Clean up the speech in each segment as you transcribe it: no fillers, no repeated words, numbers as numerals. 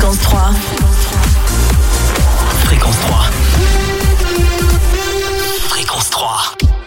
Fréquence 3. Fréquence 3. Fréquence 3.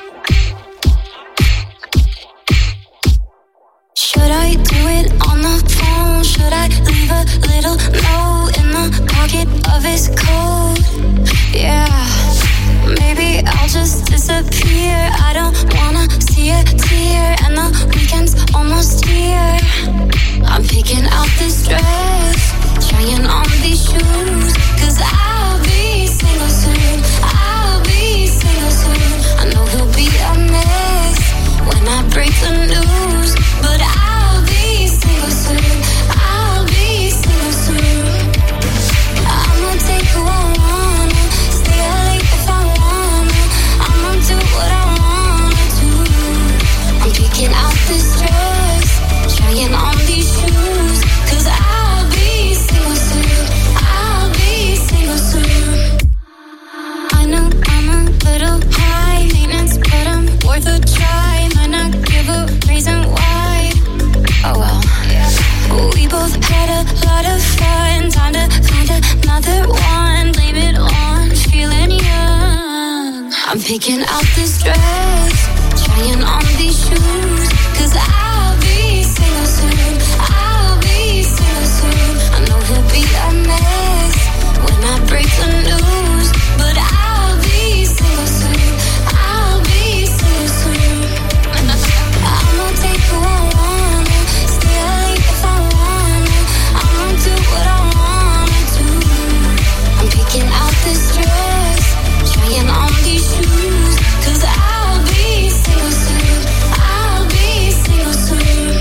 Should I do it on the phone? Should I leave a little note in the pocket of his coat? Yeah, maybe I'll just disappear. I don't wanna see a tear, and the weekend's almost here. I'm picking out this dress, trying on these shoes, 'cause I'll be single soon. I'll be single soon. I know he'll be a mess when I break the news, but I'll be single soon. I'll be single soon. I'ma take who I wanna, stay late if I wanna. I'ma do what I wanna do. I'm picking out this dress, trying on these shoes, 'cause I'll be single soon. I'll be single soon. I know I'm a little high maintenance, but I'm worth a try. Might not give a reason why. Oh well. We both had a lot of fun. Time to find another one. Blame it on feeling young. I'm picking out this dress, trying on these shoes, 'cause I'll be single soon. I'll be single soon. I know he'll be a mess when I break the news, but I'll be single soon. I'll be single soon. I'ma take who I wanna, stay late if I wanna. I'ma do what I wanna do. I'm picking out this dress, trying on these shoes, 'cause I'll be single soon. I'll be single soon.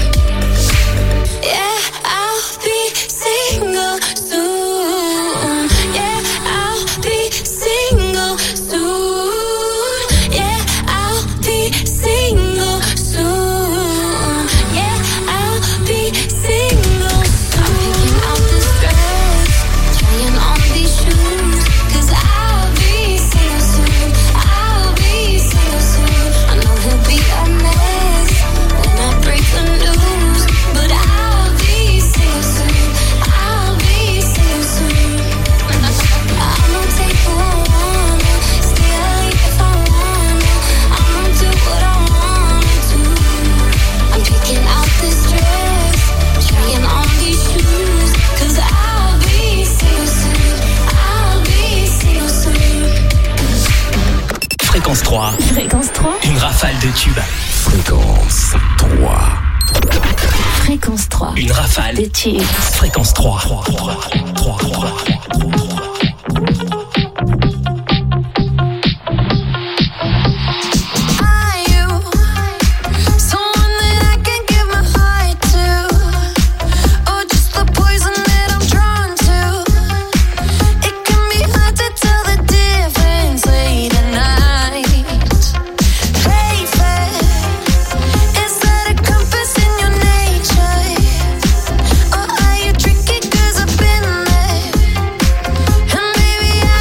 Yeah, I'll be single soon. Yeah, I'll be single soon. Yeah, I'll be single soon. Yeah, I'll be single soon. I'm picking out this dress, trying on these shoes, 'cause I'll be single soon. I'll be single soon. I know he'll be a mess when I break the news, but I'll be single soon. I'll be single soon. I'ma take who I wanna, stay late if I wanna. I'ma do what I wanna do. I'm picking out this dress, trying on these shoes, 'cause I'll be single soon. I'll be single soon. Fréquence 3. Fréquence 3. Une rafale de tubes. Fréquence 3. Fréquence 3. Une rafale Des tubes. Fréquence 3. Are you someone that I can give my heart to, or just the poison that I'm drawn to? It can be hard to tell the difference late at night. Faith, is that a compass in your nature, or are you tricky? 'Cause I've been there, and maybe I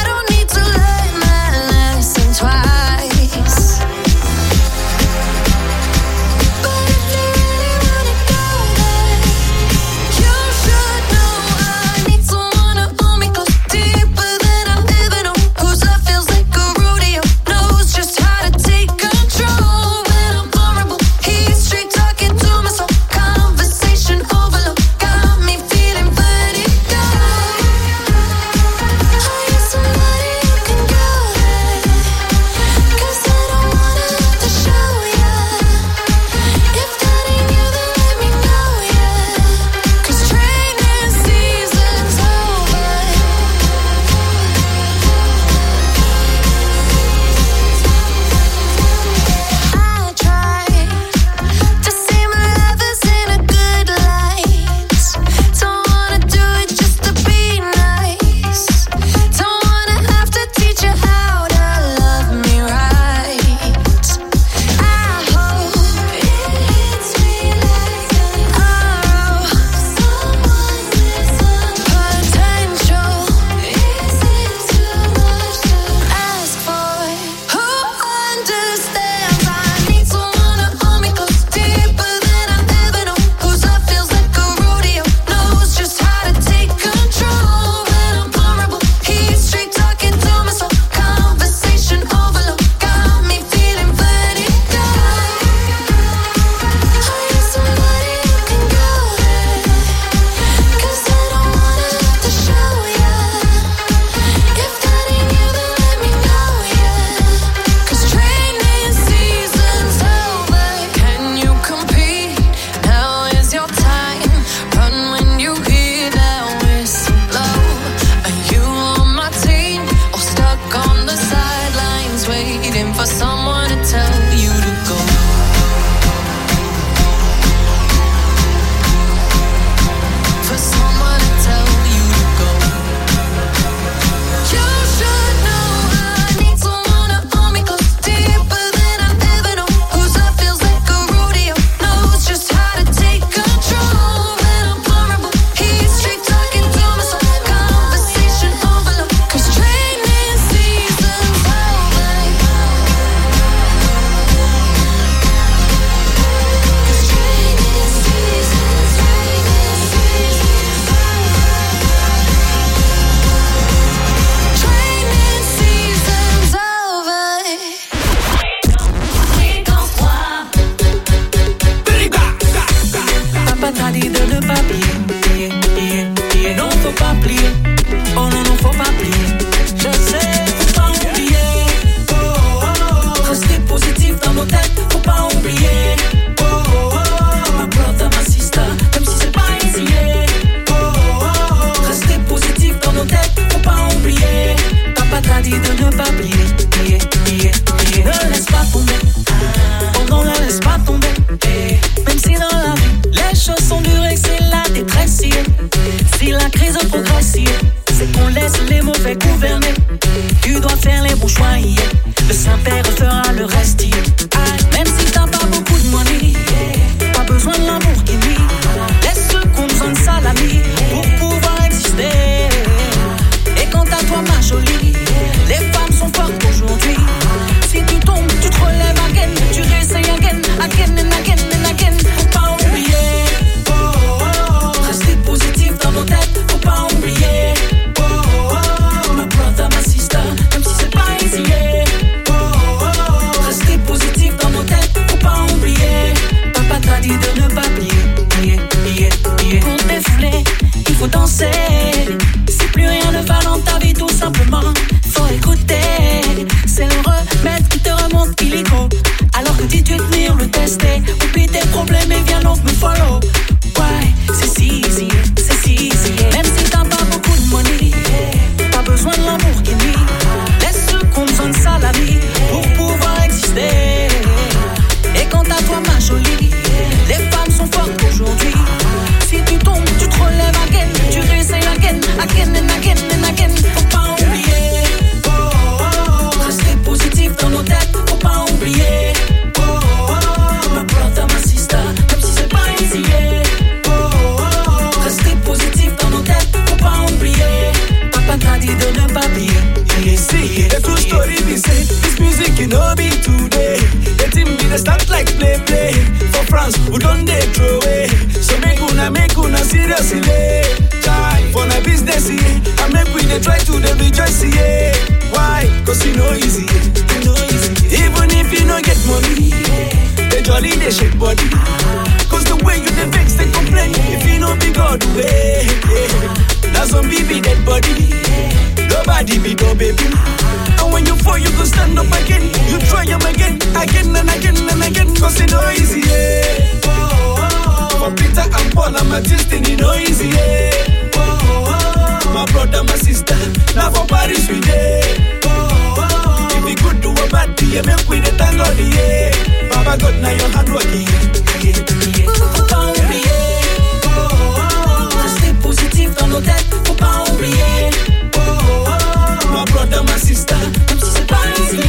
play. For France, we don't dey throw away. So make una seriously. Time for my business, yeah. And make we dey try to dey rejoice, yeah. Why? Cause you know easy, you know easy. Even if you don't get money, they jolly, they shake body. Cause the way you dey vex, they complain. If you know be God way, that's some baby dead body. Nobody be no baby. And when you fall, you go stand up again. You try them again and again and again. Cause you know easy, yeah. For Peter and Paul, I'm a destiny, no easy, yeah. My brother, my sister, now for Paris we day. If we could do a bad thing, you make with the thank God, yeah. Baba God, now your hard work, Faut pas oublier. Rester positif dans nos têtes, faut pas oublier. My brother, my sister, Même si c'est pas easy.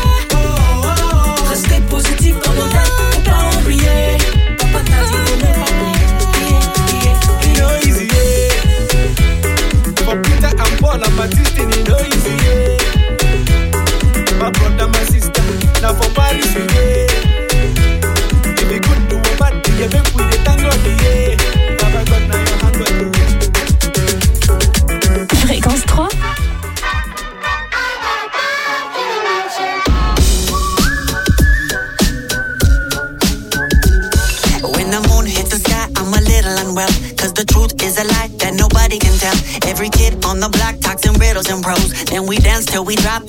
Rester positif dans nos têtes, faut pas oublier. Papa t'a dit qu'on n'est pas oublié. you know easy, yeah. For Peter and Paul, I'm a destiny, no easy, yeah. My brother, my sister, now for Paris we day. If we could do a bad thing, you make with the thank God, yeah. Baba God, now your hand work, Fréquence 3. When the moon hits the sky, I'm a little unwell. Cause the truth is a lie that nobody can tell. Every kid on the block talks in riddles and prose. Then we dance till we drop.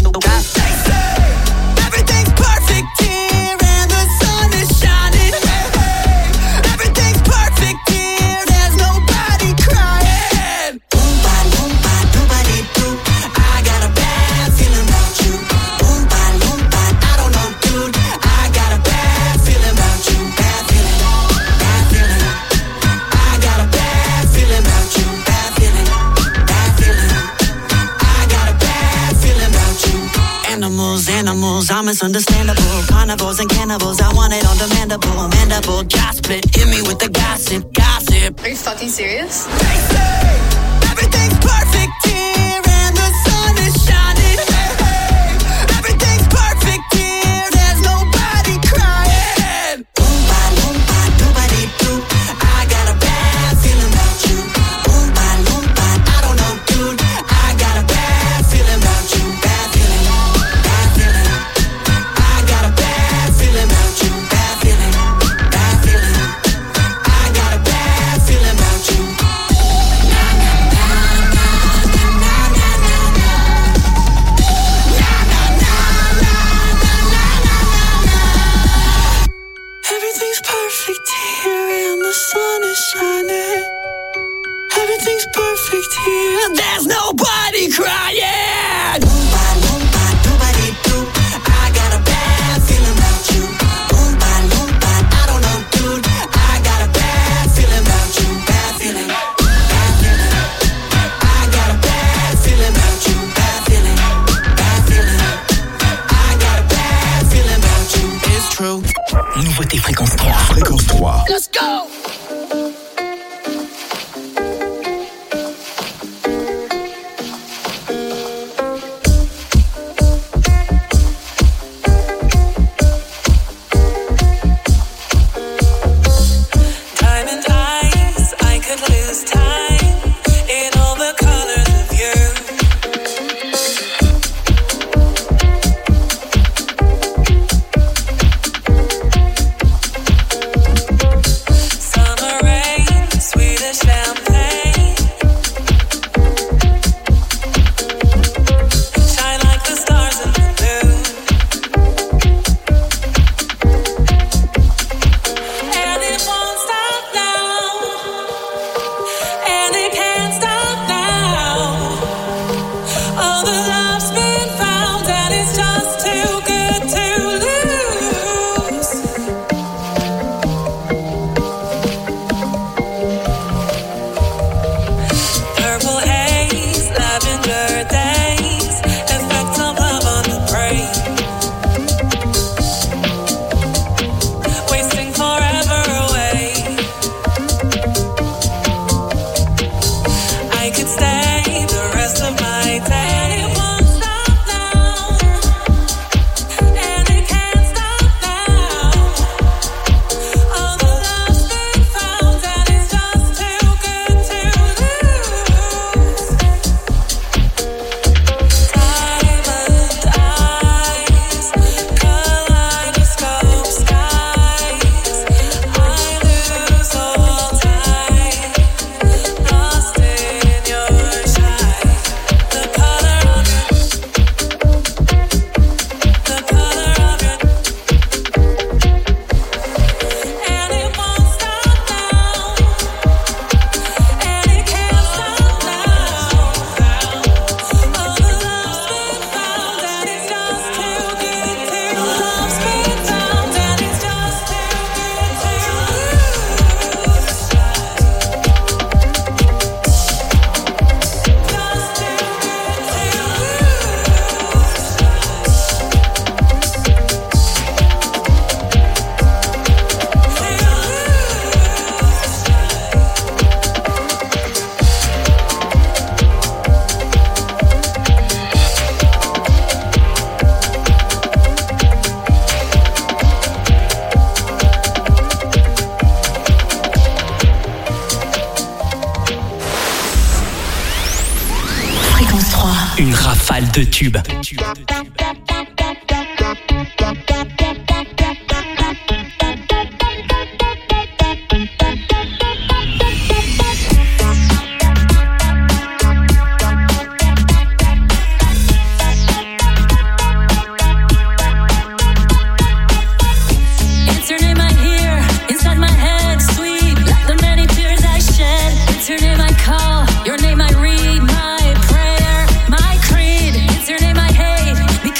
Everything's perfect here and the sun is shining. Everything's perfect here, there's nobody crying. Oompa loompa doobity doo. I got a bad feeling about you. Oompa loompa, I don't know, dude. I got a bad feeling about you. Bad feeling. I got a bad feeling about you. Bad feeling. I got a bad feeling about you. Animals, I'm misunderstandable. Carnivores and cannibals, I want it on demandable. Mandible, jaw split, hit me with the gossip. Are you fucking serious? They say everything's perfect here and the sun is shining. Everything's perfect here, there's nobody crying. Oompa loompa doobity doo. I got a bad feeling about you. Oompa loompa, I don't know, dude. I got a bad feeling about you. Bad feeling. I got a bad feeling about you. Bad feeling. I got a bad feeling about you. Everything's perfect here and the sun is shining. Everything's perfect here. There's nobody crying. Oompa loompa doobity doo. I got a bad feeling about you. Oompa loompa, I don't know, dude. I got a bad feeling about you. Bad feeling. I got a bad feeling about you. Bad feeling. I got a bad feeling about you. It's true. Nouveauté Fréquence 3. Fréquence 3. Let's go! Diamond eyes, I could lose time in all the colors of you. Some rafale de tubes. Your name I read, my prayer, my creed. It's your name I hate.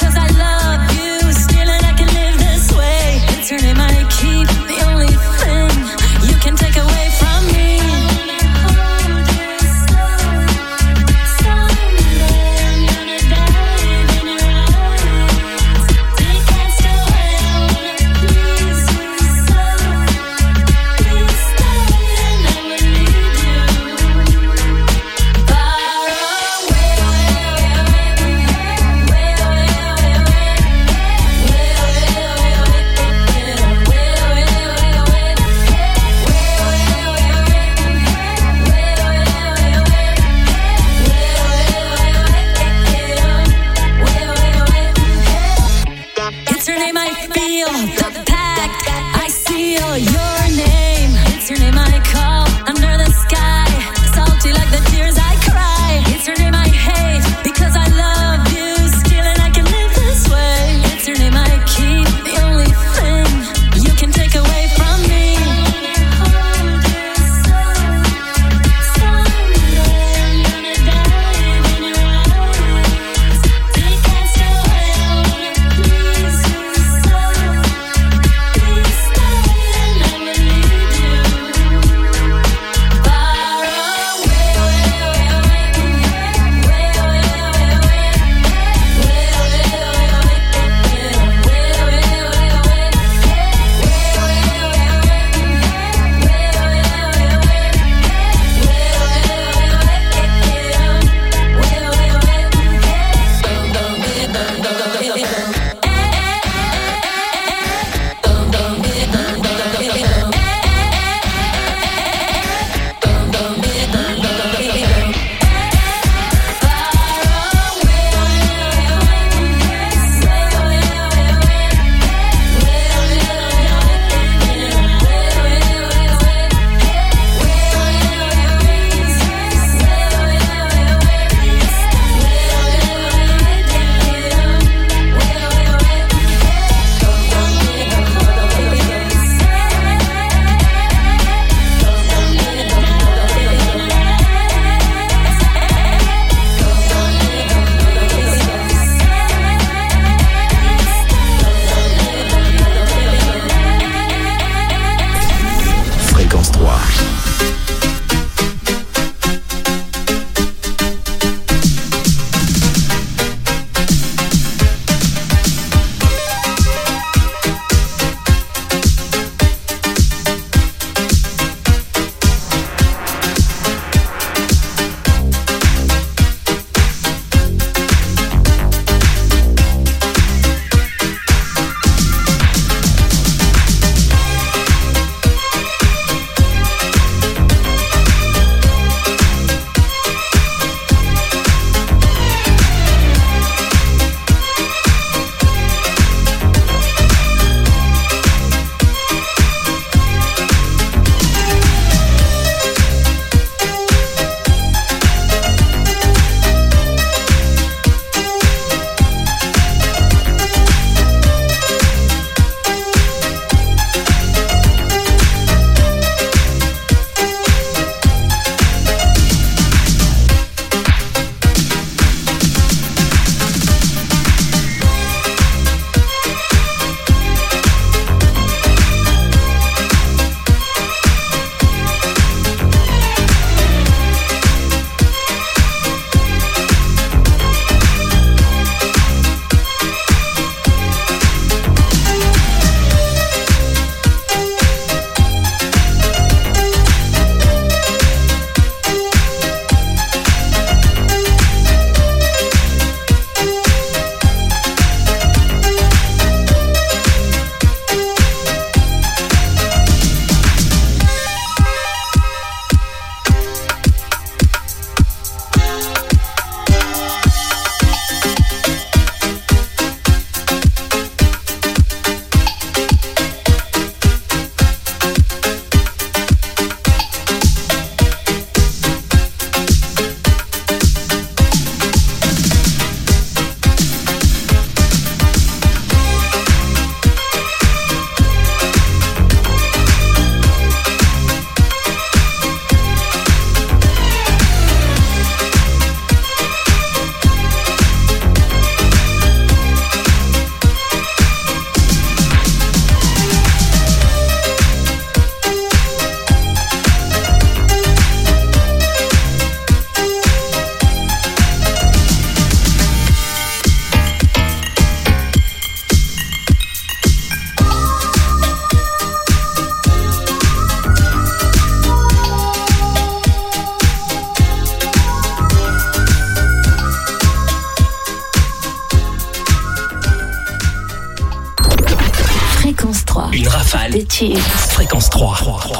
des tubes. Fréquence 3.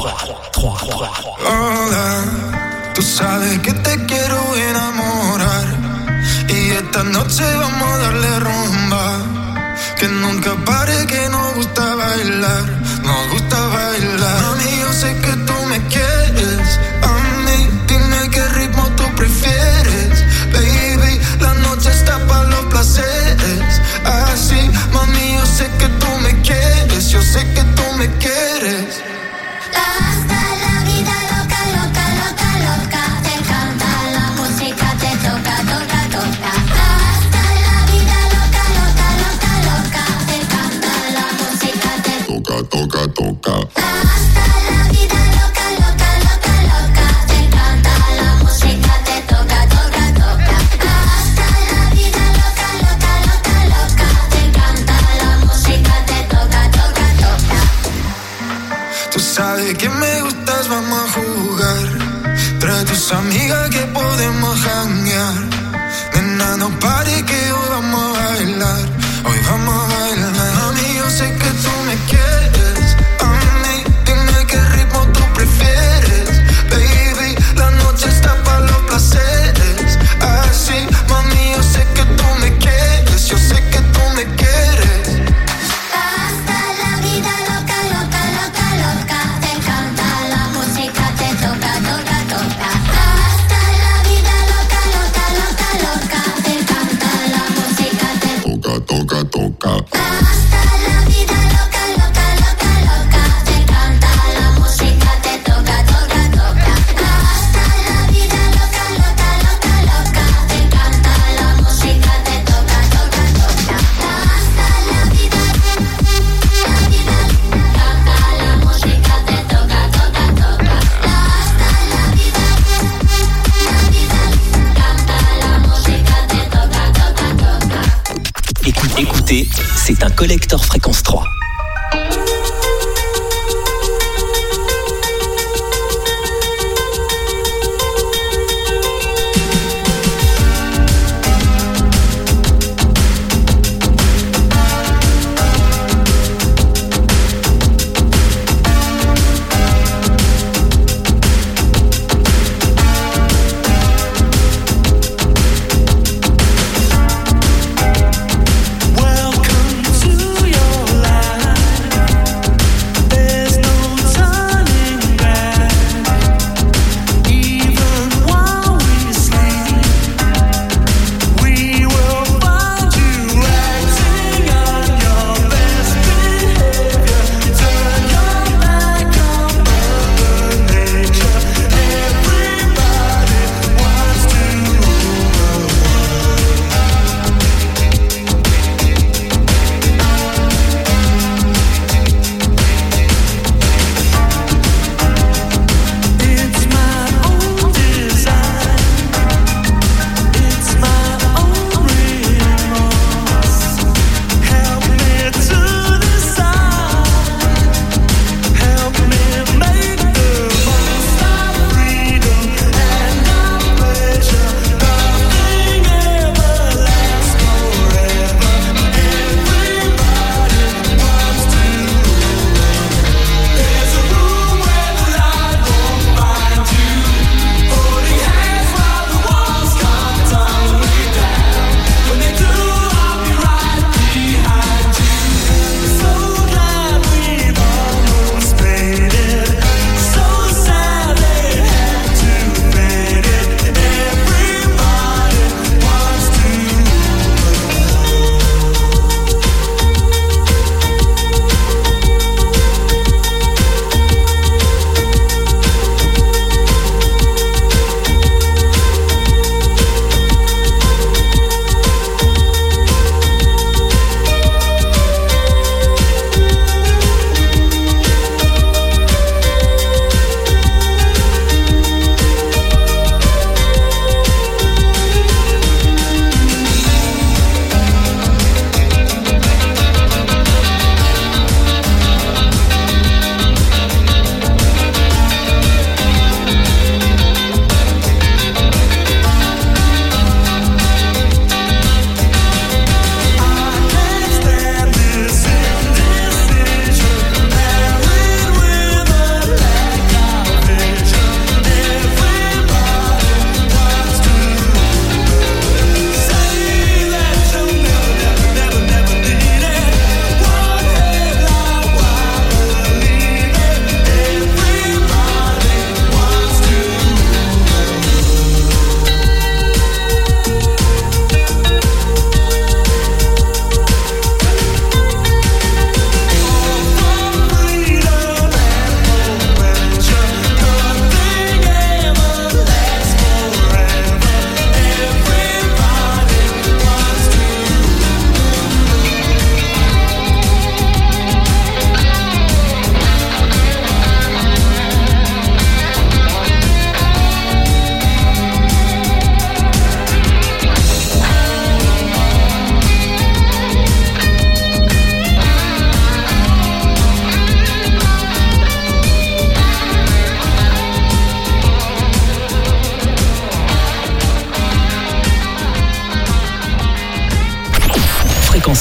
Hola, tú sabes que te quiero enamorar y esta noche vamos a darle rumba. Que nunca pare, que nos gusta bailar, nos gusta bailar. Mami, yo sé que tú me quieres, a mí dime qué ritmo tú prefieres. Baby, la noche está para los placeres. Así, mami, yo sé que tú me quieres, yo sé que tú me quieres. Hasta la vida loca, loca, loca, loca. Te encanta la música, te toca, toca, toca. Hasta la vida loca, loca, loca, loca. Te encanta la música, te Toca, toca, toca. hasta la vida loca, loca, loca, loca. Te encanta la música, te toca, toca, toca. Hasta la vida loca, loca, loca, loca. Te encanta la música, te toca, toca, toca. Tú sabes que me gustas, vamos a jugar. Trae tus amigas que podemos janguear. Nena, no pare que hoy vamos a bailar. Hoy vamos a bailar. Mami, yo sé que tú me quieres. A mí, dime qué ritmo tú prefieres. Baby, la noche está para los placeres. Así, mami, yo sé que tú me quieres. Yo sé que tú me quieres. Hasta la vida loca, loca, loca, loca. Te encanta la música, te toca, toca, toca. Hasta la vida loca, loca, loca, loca. Te encanta la música, te Toca, toca, toca. hasta la vida loca, loca, loca, loca. Te encanta la música, te toca, toca, toca. Hasta la vida loca, loca, loca, loca. Te encanta la música, te toca, toca, toca. Hasta la vida, canta la música, te toca, toca, toca. Hasta la vida, canta la música, te toca, toca, toca. Écoutez, c'est un collector Fréquence 3. Welcome to your life.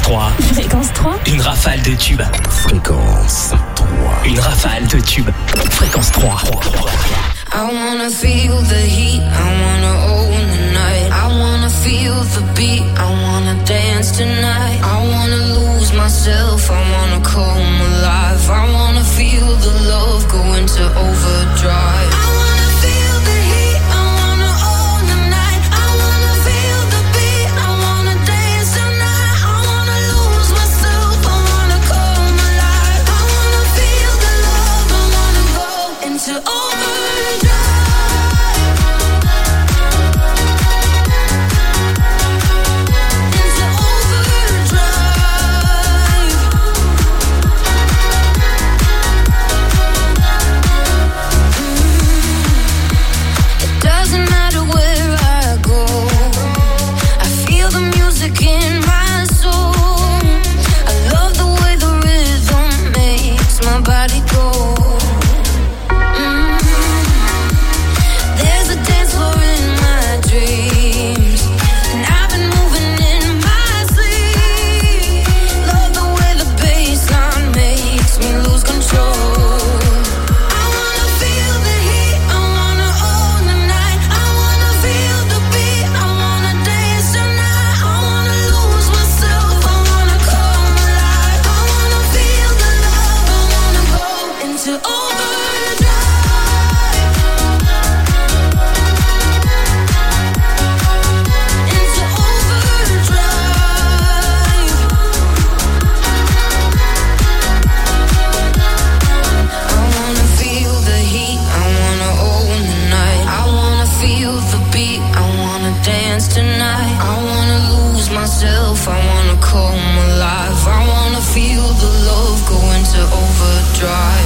3. Fréquence 3. Une rafale de tubes. Fréquence 3. Une rafale de tubes. Fréquence 3. I wanna feel the heat, I wanna own the night. I wanna feel the beat, I wanna dance tonight. I wanna lose myself, I wanna come alive. I wanna feel the love go into overdrive. I wanna feel the heat, I wanna own the night. I wanna feel the beat, I wanna dance tonight. I wanna lose myself, I wanna come alive. I wanna feel the love, I wanna go into overdrive. In my soul, I love the way the rhythm makes my body go. There's a dance floor in my dreams, and I've been moving in my sleep. Love the way the bassline makes me lose control. I wanna feel the heat, I wanna own the night. I wanna feel the beat, I wanna dance tonight. To overdrive. Into overdrive. I wanna feel the heat, I wanna own the night. I wanna feel the beat, I wanna dance tonight. I wanna lose myself, I wanna come alive. I wanna feel the love go into overdrive.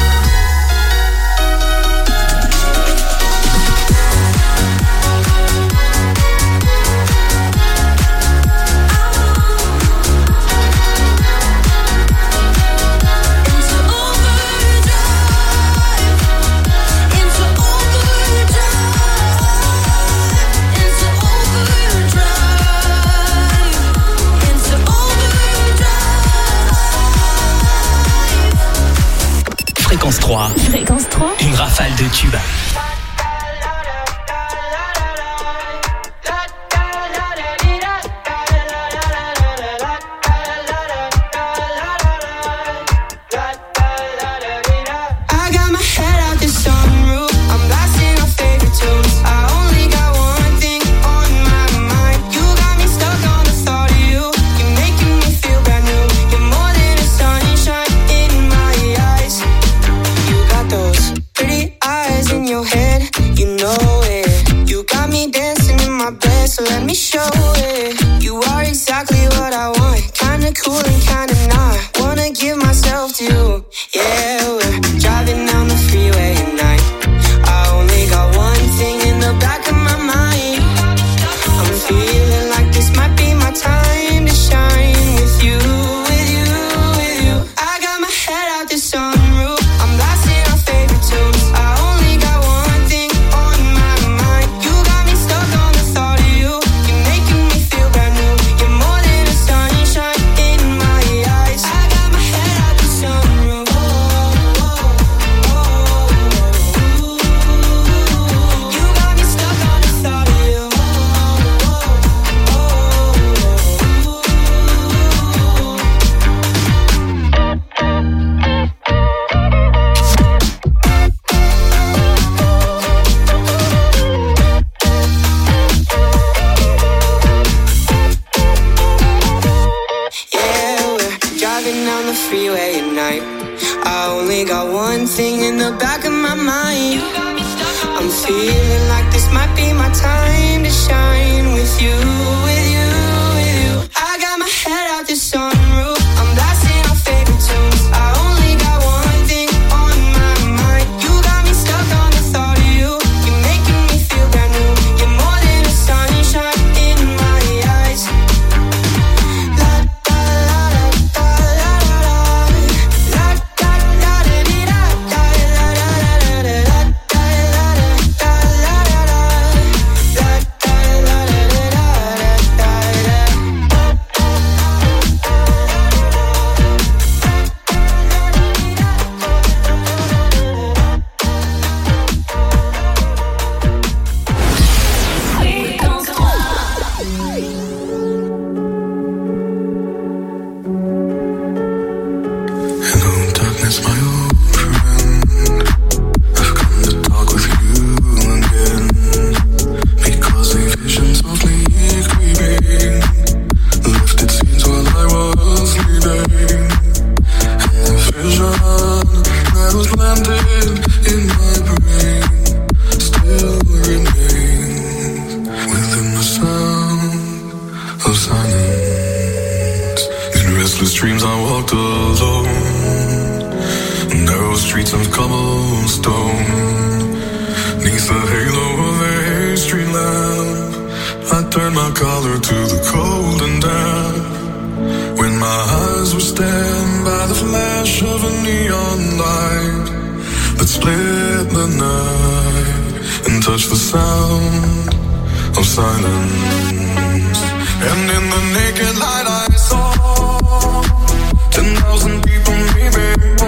Fréquence 3. Fréquence 3. Une rafale de tubes. So let me show it. You are exactly what I want. Kinda cool and kinda not. Wanna give myself to you. Yeah, we're driving down the freeway at night. I only got one thing in the back of my mind. I'm feeling like this might be my time to shine with you, with you, with you. I got my head out the sunroof. I'm blasting our favorite tunes. I only got one thing on my mind. You got me stuck on the thought of you. You're making me feel brand new. You're more than a sunshine in my eyes. I got my head out the sunroof. You got me stuck on the thought of you. Yeah, we're driving down the freeway at night. I only got one thing in the back of my mind. I'm feeling like this might be my time to shine with you, with you, with you. I got my head out the sunroof. I'm blasting our favorite tunes. I only got one thing on my mind. You got me stuck on the thought of you. You're making me feel brand new. You're more than a sunshine in my eyes. La da la da la la la da da da dee da da la la la la la da la da la la la la da la la la la da da. dead in my brain still remains within the sound of silence. In restless dreams I walked alone, narrow streets of cobblestone. Neath the halo of a street lamp, I turned my collar to the cold and damp. When my eyes were stabbed by the flash of a neon light that split the night and touched the sound of silence. And in the naked light I saw 10,000 people maybe,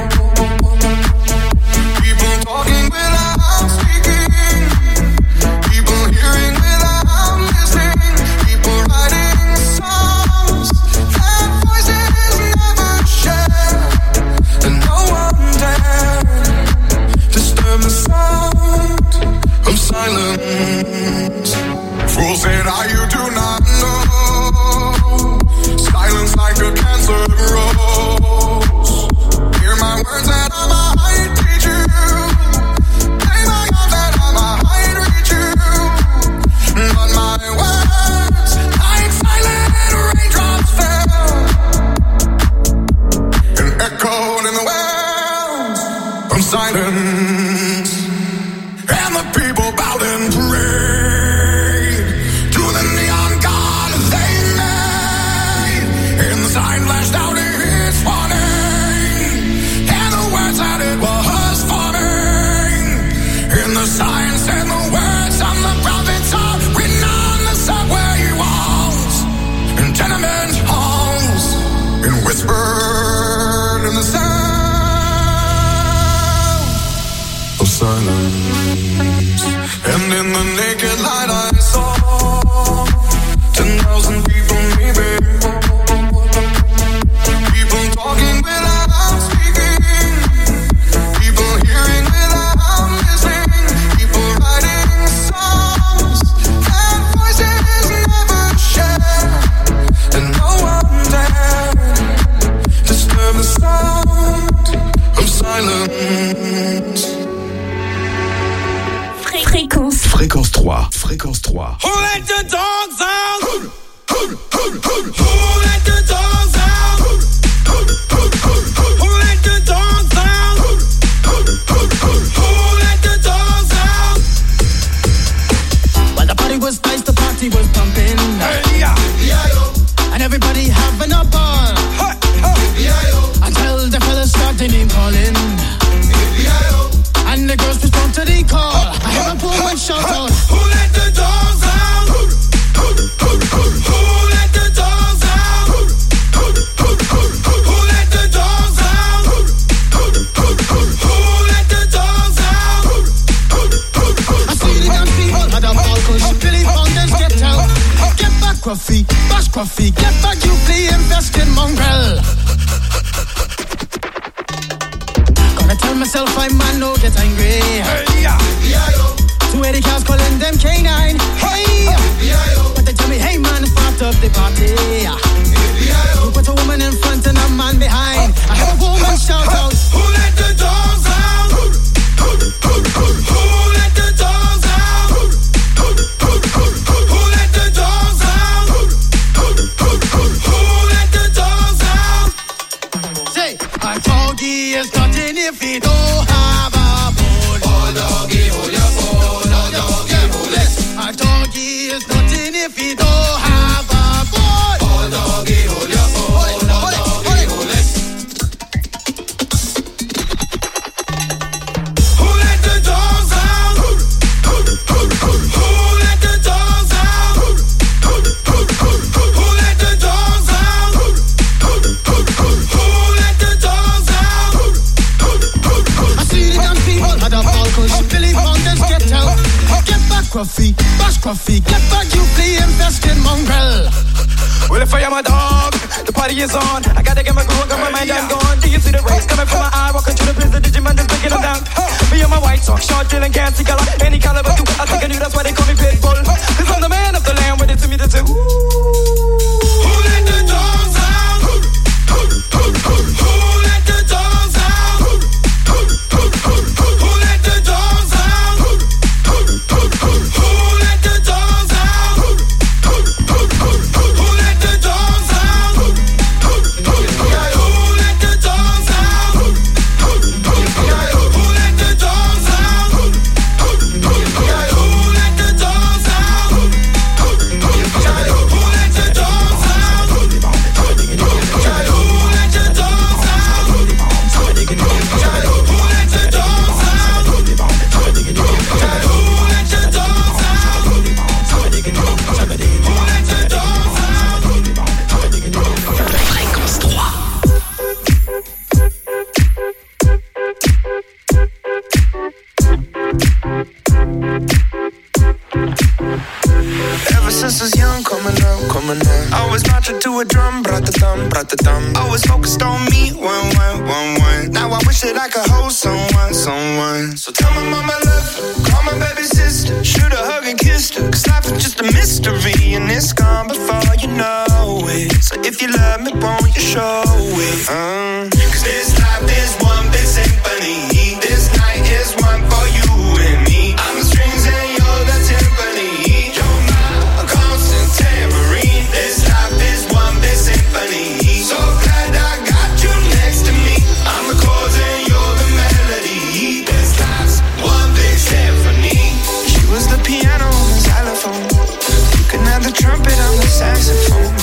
people talking without speaking, people hearing without listening, people writing songs that voices never share, and no one dared disturb the sound of silence. Fool said, you do not know, silence like a cancer grows. Hear my words that I might teach you, play my arms that I might reach you, but my words like silent raindrops fell and echoed in the wells of silence. And the people bowed and prayed to the neon god they made, and the sign flashed out its warning, and the words that it was forming, and the sign said the words of the prophets are written on the subway walls and tenement halls, and whispered in the sound of silence. And in the naked light I saw 10,000 people maybe, people talking without speaking, people hearing without listening, people writing songs that voices never share, and no one dared disturb the sound of silence. Fréquence 3. Fréquence 3. Who let the dogs out? Who let the dogs out? Who let the dogs out? Who let the dogs out? Well, the party was nice, the party was pumping. Hey, yeah. And everybody having a ball. Until the fellas started name calling. And the girls respond to the call. I hear a woman shout out, who let the dogs out? Who let the dogs out? Who let the dogs out? Who let the dogs out? I see the young people had a ball cause Billy Founders get out. Get back, Cruffy, bash Cruffy, get back, you play, invest in Mongrel. Gonna tell myself I'm man, no get angry. Hey, yeah. 280 cars calling them K9. Hey, but they tell me, hey man, start up the party. You put a woman in front and a man behind. I have a woman shout out, who let the dogs out? Who let the dogs out? Who let the dogs out? Who let the dogs out? say, a doggy is nothing if he don't have a bone. Oh doggy, hold your bone. Oh doggy, hold it. A doggy is nothing if he don't have a bone. Oh doggy, hold your bone. Oh doggy, hold it. Who let the dogs out? Who let the dogs out? Who let the dogs out? Who let the dogs out? I see the young people had a ball cause Billy Founders get out. Get back, Cruffy, bash Cruffy, get back, you play, invest in Mongrel. Well, if I am a dog, the party is on. I gotta get my groove, got my mind, I'm gone. Do you see the rays coming from my eye? Walking through the prison, Digimon is breaking them down. Me and my white talk, short, drill, and can't see color. Any caliber, too. I think I knew that's why they call me Pitbull. Cause I'm the man of the land, with it to me, the two. Who let the dogs out? Who let the dogs out? Who So if you love me, won't you show it? Cause this life is one big symphony. This night is one for you and me. I'm the strings and you're the timpani. You're my constant tambourine. This life is one big symphony. So glad I got you next to me. I'm the chords and you're the melody. This life's one big symphony. She was the piano on the xylophone. You can have the trumpet on the saxophone.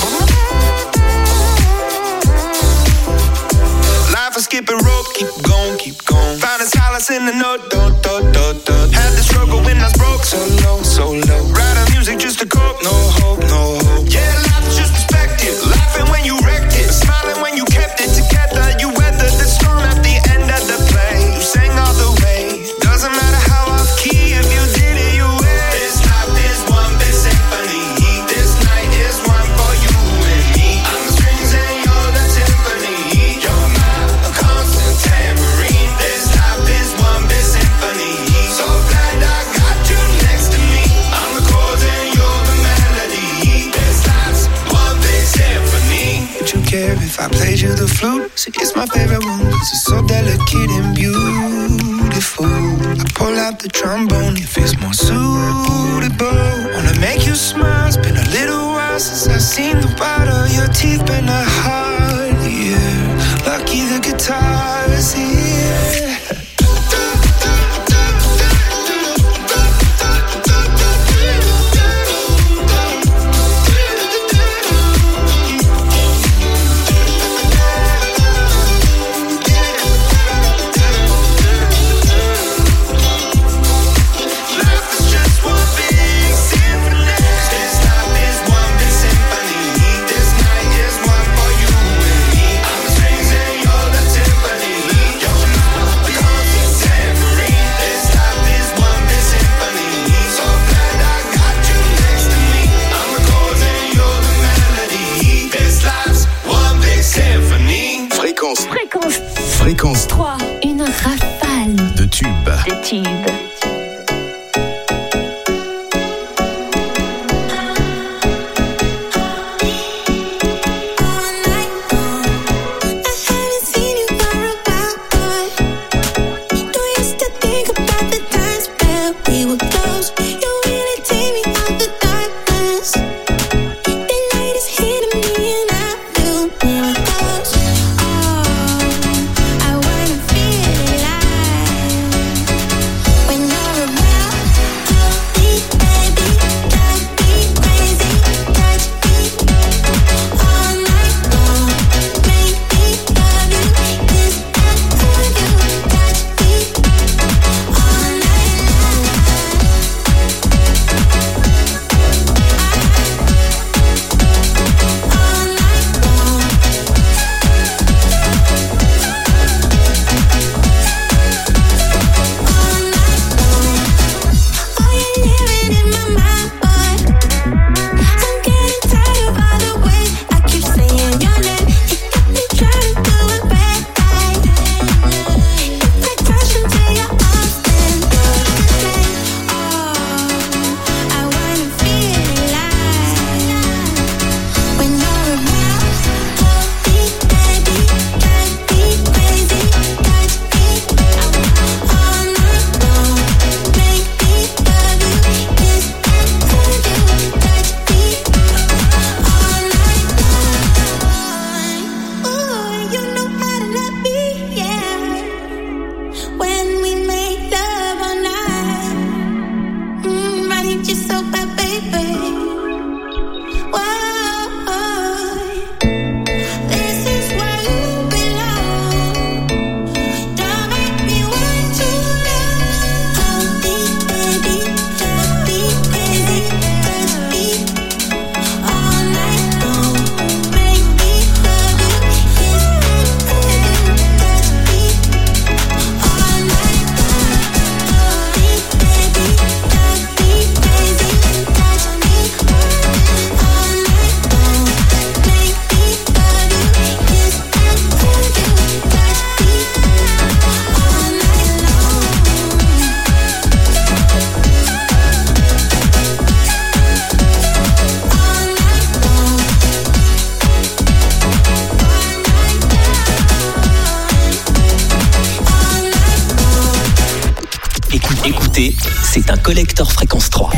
Life is skipping rope, keep going, keep going. Found a solace in the note, do, do, do, do. Had the struggle when I was broke, so low, so low. Writing music just to cope, no hope, no hope. Yeah, life is just perspective. Laughing when you wrecked it, smiling when you kept it together. You weathered the storm at the end of the play. You sang all the way. Doesn't matter how off key, if you did it, you win. This life is one big symphony. This night is one for you and me. I'm the strings and you're the timpani. You're my constant tambourine. This life is one big symphony. So glad I got you next to me. I'm the chords and you're the melody. This life's one big symphony. Would you care if I played you the flute? See, it's my favorite one, cause it's so delicate and beautiful. I pull out the trombone if it's more suitable. Wanna make you smile, it's been a little while since I've seen the white of your teeth. Been a hard year, lucky the guitar is here. Fréquence 3. Une rafale de tubes. de tubes. When Écoutez, c'est un collector fréquence 3.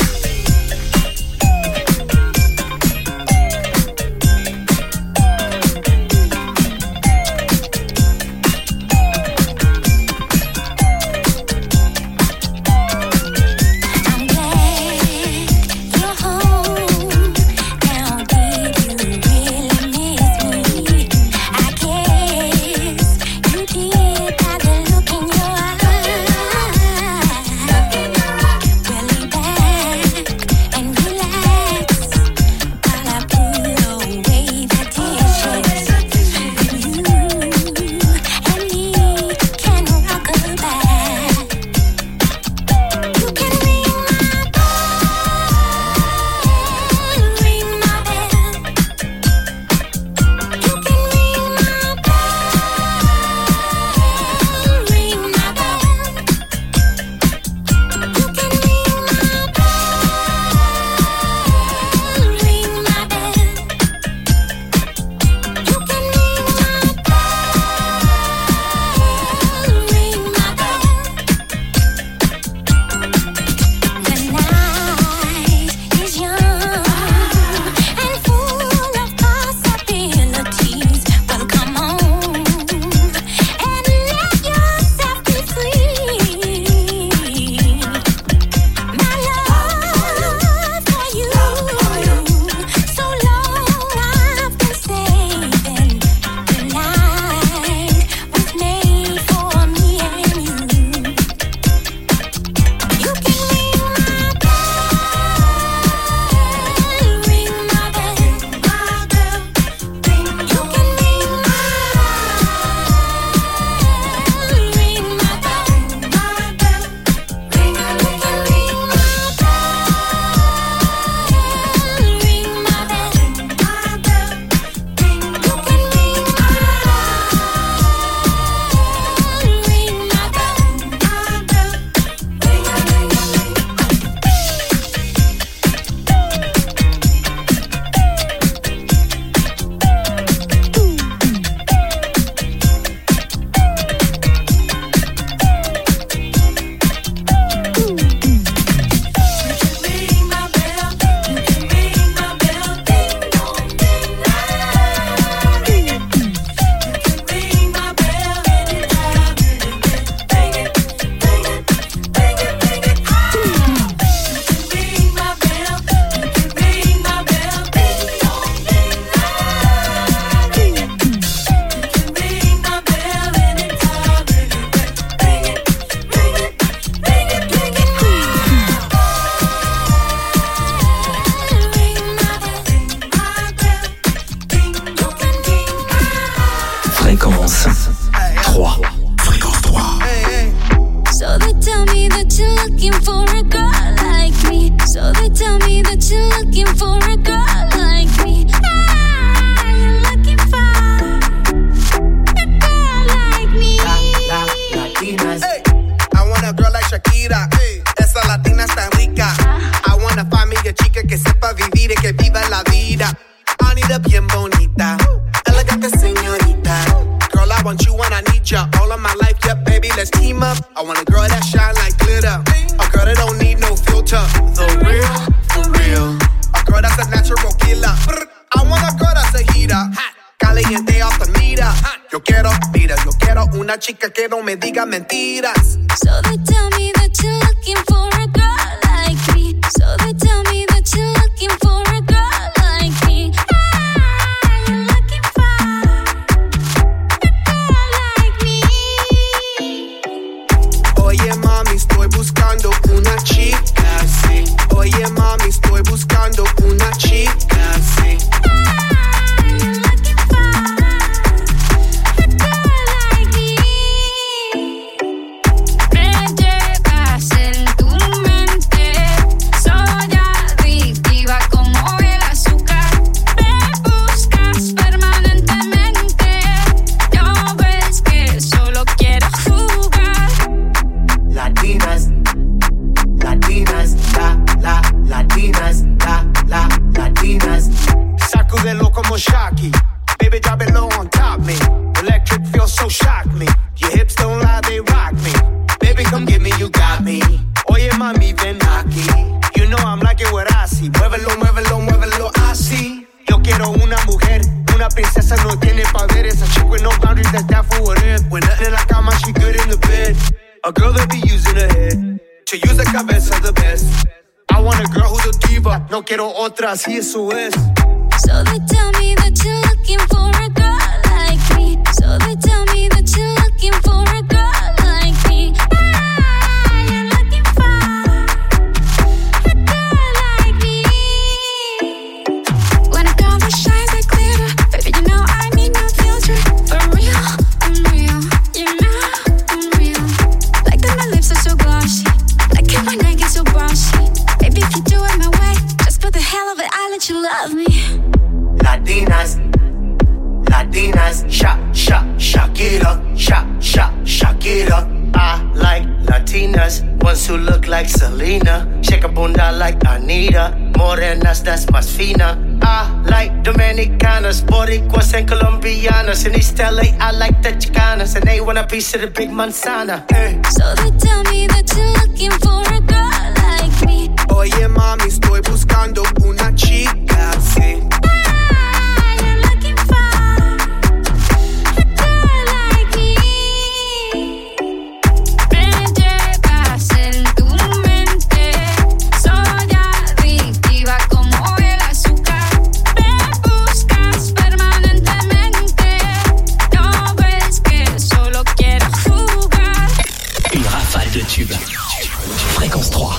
Fréquence 3. Fréquence 3. So they tell me that you're looking for a girl like me. So they tell me that you're looking for a girl like me. Ah, you're looking for a girl like me. Latinas. Hey, I want a girl like Shakira. Hey, esa latina está rica. I wanna find me a chica que sepa vivir y que viva la vida. I need a bien bonita, elegante señorita. Girl, I want you and I need ya all of my life, yeah, baby, let's team up. I want a girl that shine like glitter, a girl that don't need no filter. The real, for real. A girl that's a natural killer. I want a girl that's a heater, caliente off the meter. Yo quiero una chica que no me diga mentiras. So they tell me that you're looking for a girl like me. So they tell me that you're looking for a girl like me. You're looking for a girl like me. Oye mami, estoy buscando una chica así. Oye mami, estoy buscando una chica así. Sacúdelo como Shocky. Baby, drop it low on top me. Electric feels so shock me. Your hips don't lie, they rock me. Baby, come get me, you got me. mami. Oye, mami, ven aquí. You know I'm like it what I see. Muévelo, muévelo, muévelo así. Yo quiero una mujer, una princesa no tiene poderes. A chick with no boundaries, that's down for whatever. When nothing in la cama, she good in the bed. A girl that be using her head to use the cabeza the best. I want a girl who's a diva. No quiero otra, así eso es. So they tell me that you're looking for a girl like me. So they tell me that you're looking for a girl like me. You're looking for a girl like me. When a girl that shines like glitter, baby, you know I need no filter. For real, I'm real. You know I'm real. Like that my lips are so glossy. Like it when I get so bossy. Baby, if you do it my way, just for the hell of it, I'll let you love me. Latinas, Latinas, shock it up, shock it up. I like Latinas, ones who look like Selena, shake a bunda like Anita, morenas, that's más fina. I like Dominicanas, Boricuas and Colombianas. In East LA, I like the Chicanas, and they want a piece of the big manzana. So they tell me that you're looking for a girl like me. Oye, mami, estoy buscando una chica, sí. De tube. Fréquence 3.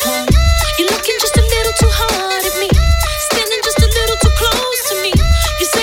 You're looking just a little too hard at me, standing just a little too close to me. You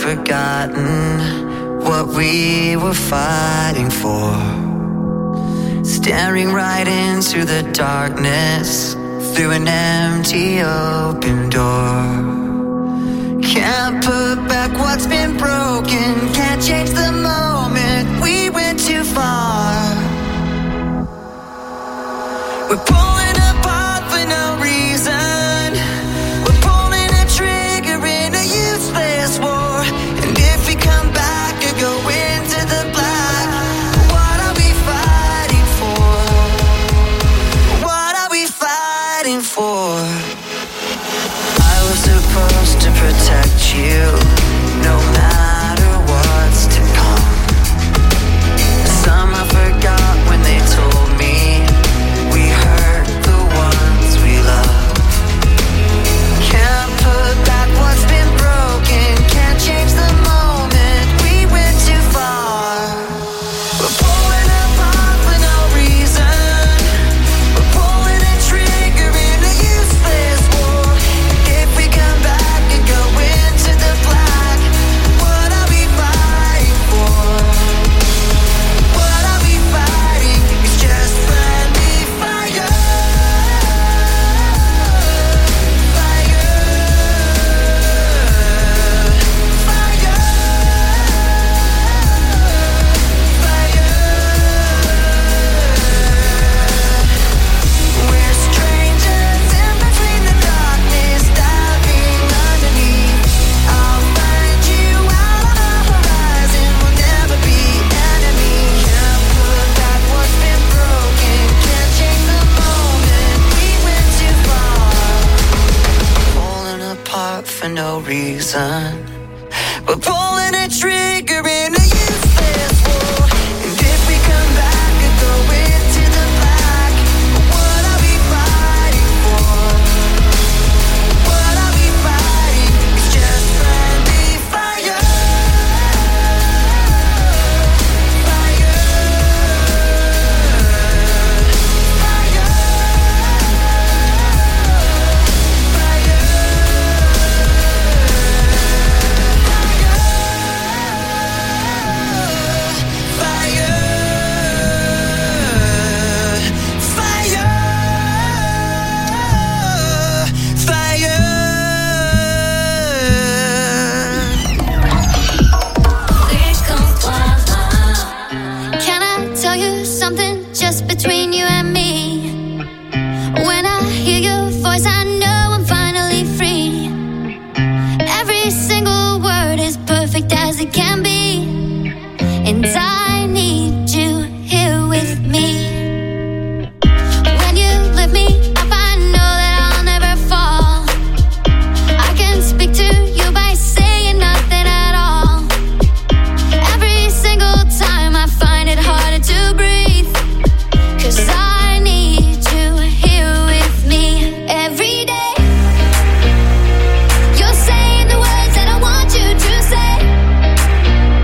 forgotten what we were fighting for. Staring right into the darkness through an empty open door. Can't put back what's been broken, can't change the moment we went too far. We're pulling apart for no reason. We're pulling a trigger in a useless war. And if we come back and go into the black, what are we fighting for? What are we fighting for? I was supposed to protect you, no matter what's to come. Some I forgot when they told me we hurt the ones we love. Can't put back what's been broken, can't change the moment we went too far. We're pulling apart for no reason. We're pulling a trigger in a useless war. If we come back and go into the black, what are we fighting for? What are we fighting? It's just friendly fire. Fire. Fire. We're strangers in between the darkness, diving underneath. I'll find you out on the horizon, we'll never be enemies. Can't put back what's been broken, can't change the moment we went too far. Falling apart for no reason. We're pulling a trigger in a useless war. And if we come back and go into the black, what are we fighting for? What are we fighting? It's just friendly fire. Fire. Fire. Can I tell you something just between you and me? When I hear your voice, I know I'm finally free. Every single word is perfect as it can be. And I need you here with me. When you lift me up, I know that I'll never fall. I can speak to you by saying nothing at all. Every single time I find it harder to breathe, 'cause I need you here with me every day. You're saying the words that I want you to say.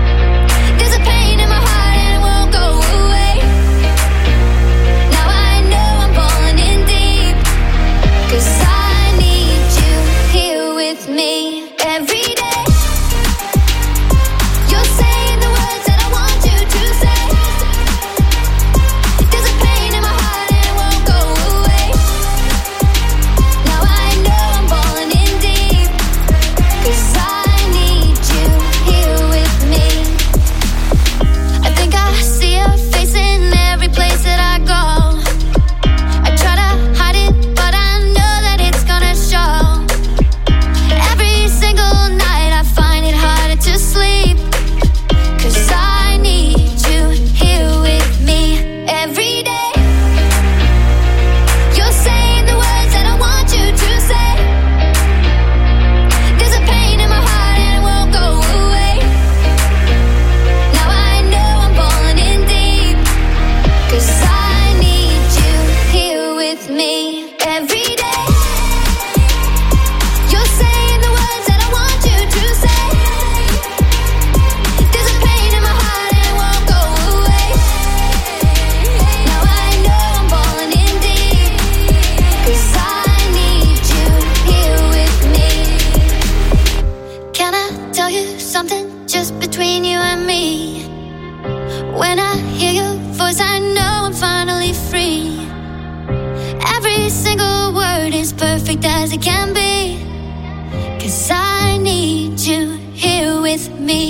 just between you and me. When I hear your voice, I know I'm finally free. Every single word is perfect as it can be. 'Cause I